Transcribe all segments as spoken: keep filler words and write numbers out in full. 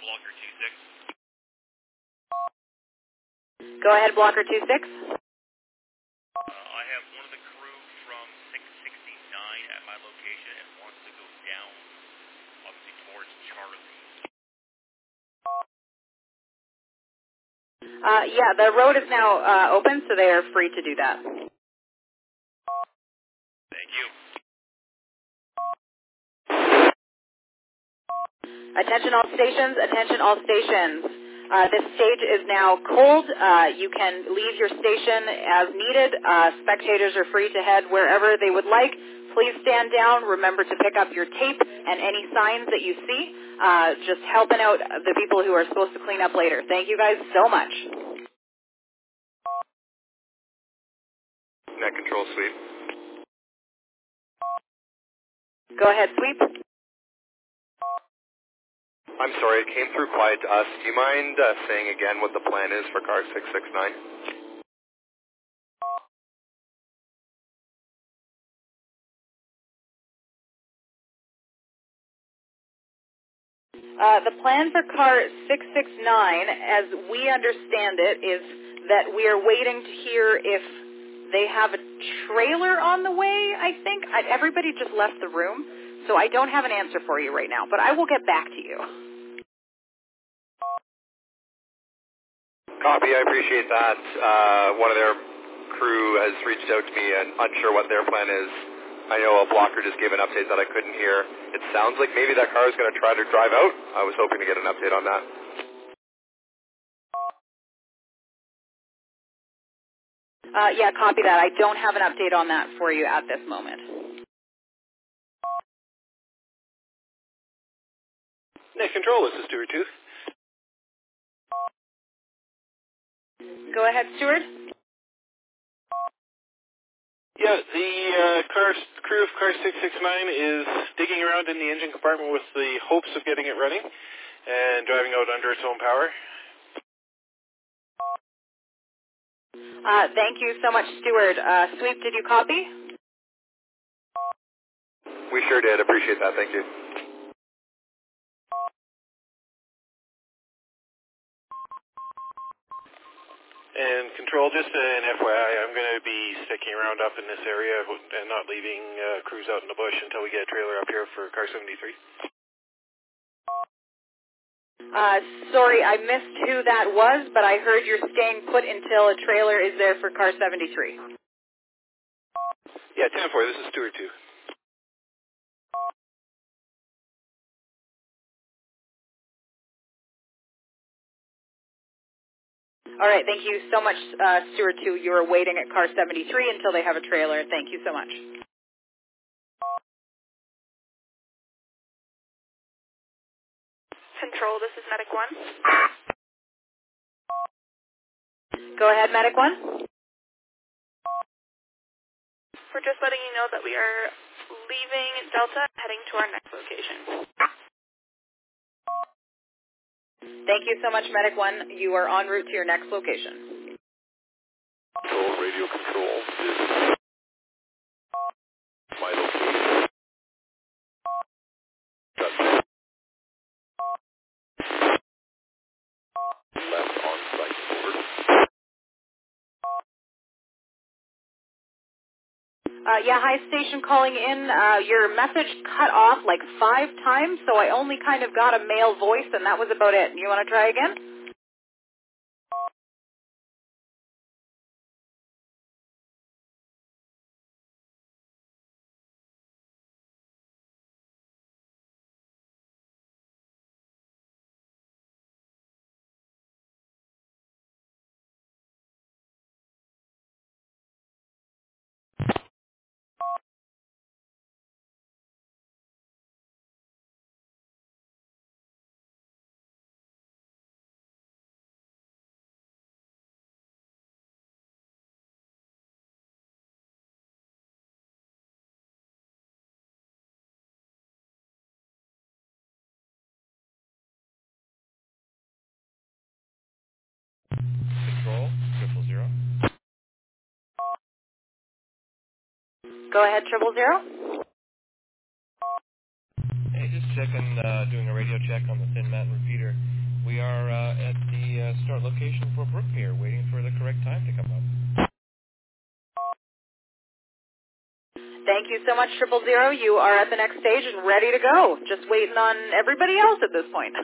Go ahead, Blocker two six. Uh, I have one of the crew from six sixty-nine at my location and wants to go down, obviously towards Charlie. Uh, yeah, the road is now uh, open, so they are free to do that. Thank you. Attention all stations, attention all stations. Uh, this stage is now cold. Uh, you can leave your station as needed. Uh, spectators are free to head wherever they would like. Please stand down. Remember to pick up your tape and any signs that you see. Uh, just helping out the people who are supposed to clean up later. Thank you guys so much. Net control sweep. Go ahead, sweep. I'm sorry, it came through quiet to us. Do you mind uh, saying again what the plan is for car six six nine? Uh, the plan for car six six nine, as we understand it, is that we are waiting to hear if they have a trailer on the way, I think. I, everybody just left the room, so I don't have an answer for you right now, but I will get back to you. Copy, I appreciate that. Uh, one of their crew has reached out to me and unsure what their plan is. I know a blocker just gave an update that I couldn't hear. It sounds like maybe that car is going to try to drive out. I was hoping to get an update on that. Uh, yeah, copy that. I don't have an update on that for you at this moment. Net control, this is Stuart Tooth. Go ahead, Stuart. Yeah, the uh, car, crew of car six six nine is digging around in the engine compartment with the hopes of getting it running and driving out under its own power. Uh, thank you so much, Stuart. Uh, Sweep, did you copy? We sure did. Appreciate that. Thank you. And control, just an F Y I, I'm going to be sticking around up in this area and not leaving uh, crews out in the bush until we get a trailer up here for car seventy-three. Uh, sorry, I missed who that was, but I heard you're staying put until a trailer is there for car seventy-three. Yeah, ten four, this is Stuart two. All right, thank you so much, uh, Stuart two. You are waiting at car seventy-three until they have a trailer. Thank you so much. Control, this is Medic one. Go ahead, Medic one. We're just letting you know that we are leaving Delta, heading to our next location. Thank you so much, Medic one. You are en route to your next location. Control, radio control, this is my location. Got left on site forward. Uh, yeah, hi, station calling in. Uh, your message cut off like five times, so I only kind of got a male voice, and that was about it. You want to try again? Control, triple zero. Go ahead, triple zero. Hey, just second, uh, doing a radio check on the Thin Mountain repeater. We are uh, at the uh, start location for Brookmere, waiting for the correct time to come up. Thank you so much, Triple Zero. You are at the next stage and ready to go. Just waiting on everybody else at this point.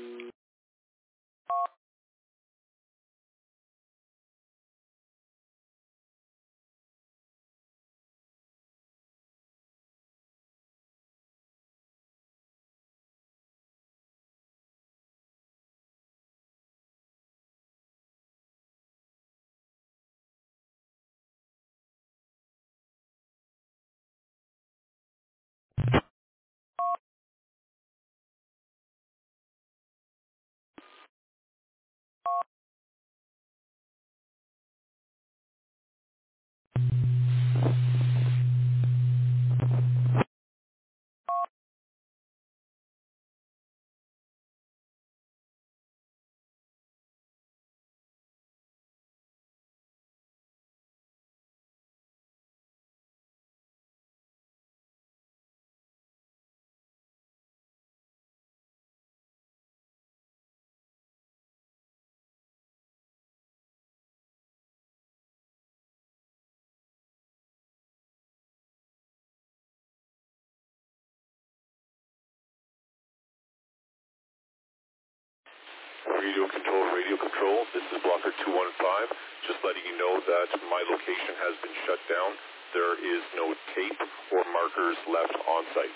Radio control, radio control, this is Blocker two one five. Just letting you know that my location has been shut down. There is no tape or markers left on site.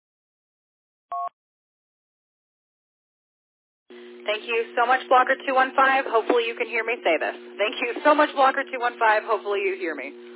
Thank you so much, Blocker two one five. Hopefully you can hear me say this. Thank you so much, Blocker two one five. Hopefully you hear me.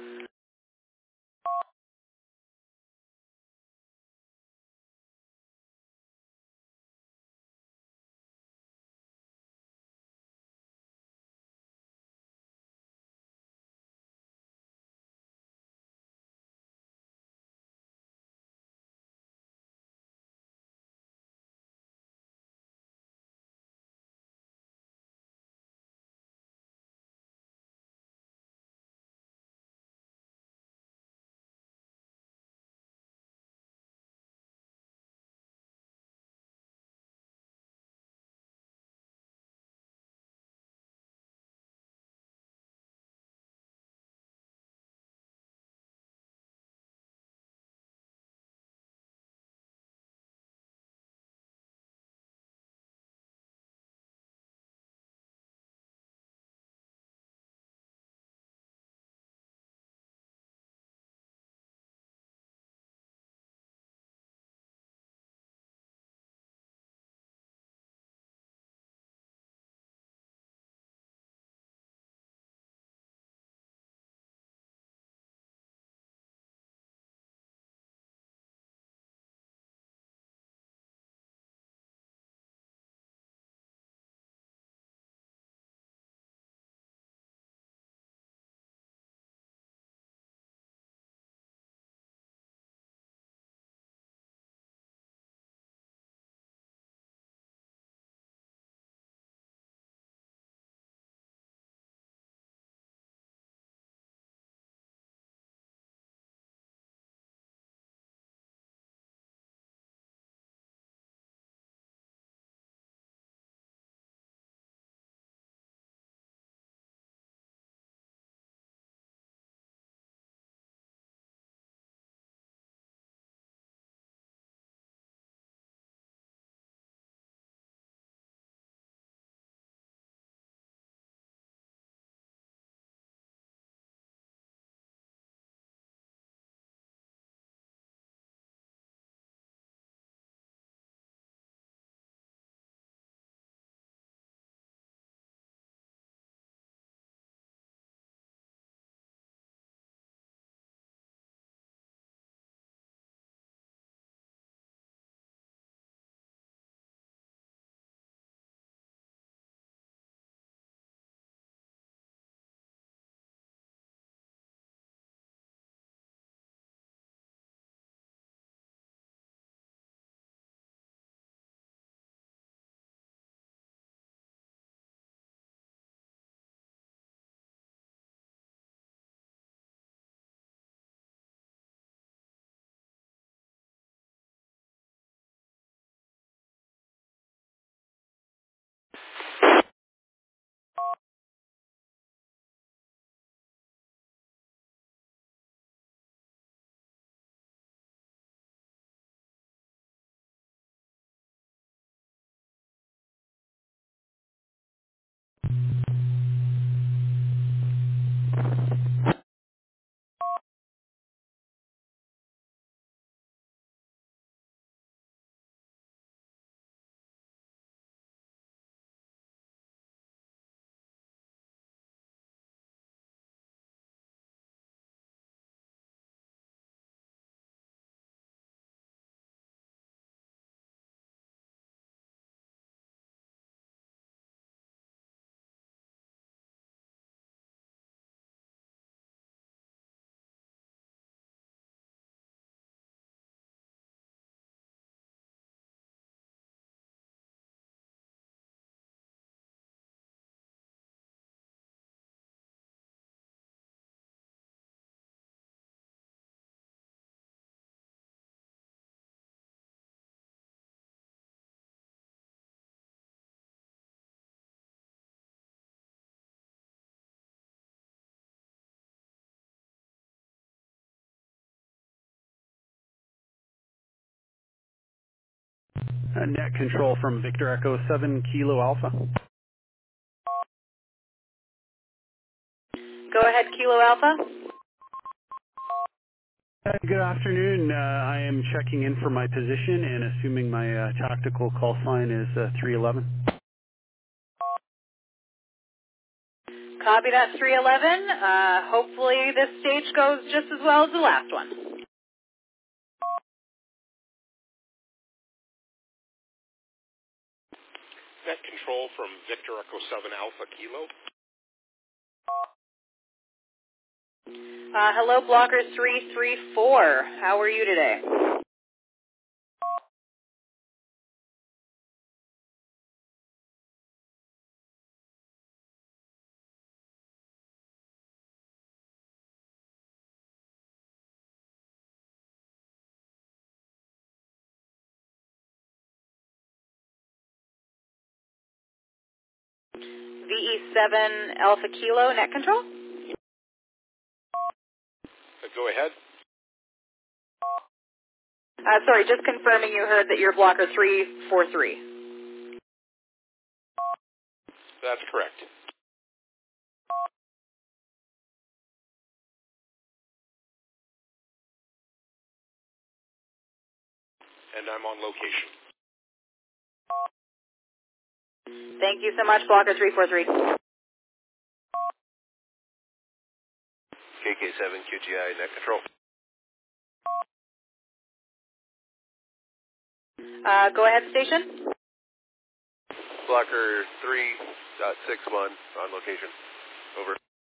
Uh, net control from Victor Echo seven Kilo Alpha. Go ahead, Kilo Alpha. Uh, good afternoon. Uh, I am checking in for my position and assuming my uh, tactical call sign is uh, three eleven. Copy that, three eleven. Uh, hopefully this stage goes just as well as the last one. Net control from Victor Echo seven Alpha Kilo. Uh, hello, Blocker three three four. How are you today? V E seven Alpha Kilo, net control? Uh, go ahead. Uh, sorry, just confirming you heard that you're Blocker three four three. That's correct. And I'm on location. Thank you so much, Blocker three four three. K K seven Q G I, net control. Uh, go ahead, station. Blocker three dot six one on location. Over.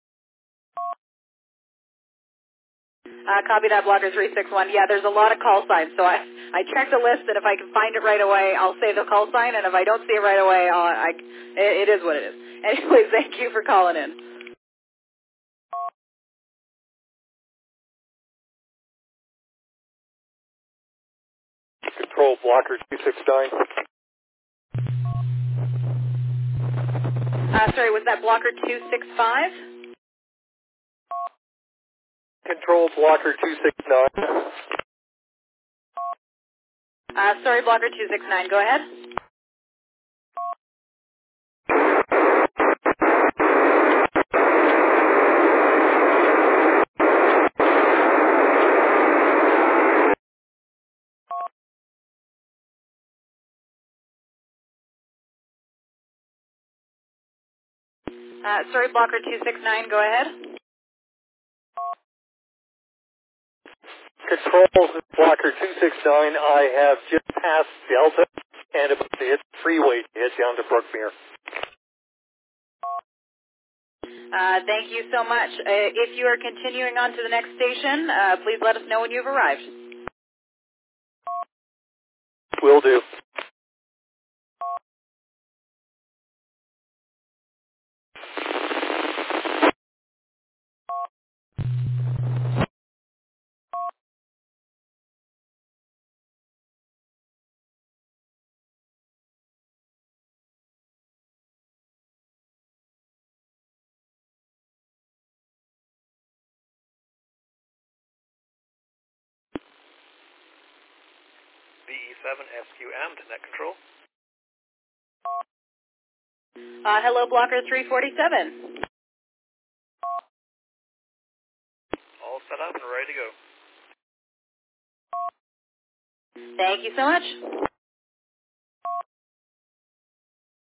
Uh, copy that, Blocker three six one. Yeah, there's a lot of call signs, so I, I checked the list, and if I can find it right away, I'll say the call sign, and if I don't see it right away, I'll, I, it, it is what it is. Anyways, thank you for calling in. Control, Blocker two six nine. Uh, sorry, was that Blocker two six five? Control, Blocker two six nine. Uh, sorry, Blocker two six nine, go ahead. Uh, sorry, Blocker two six nine, go ahead. Control, Blocker two six nine. I have just passed Delta and about to hit the freeway to head down to Brookmere. Uh, thank you so much. Uh, if you are continuing on to the next station, uh, please let us know when you've arrived. Will do. V E seven S Q M to net control. Uh, hello, Blocker three forty-seven. All set up and ready to go. Thank you so much.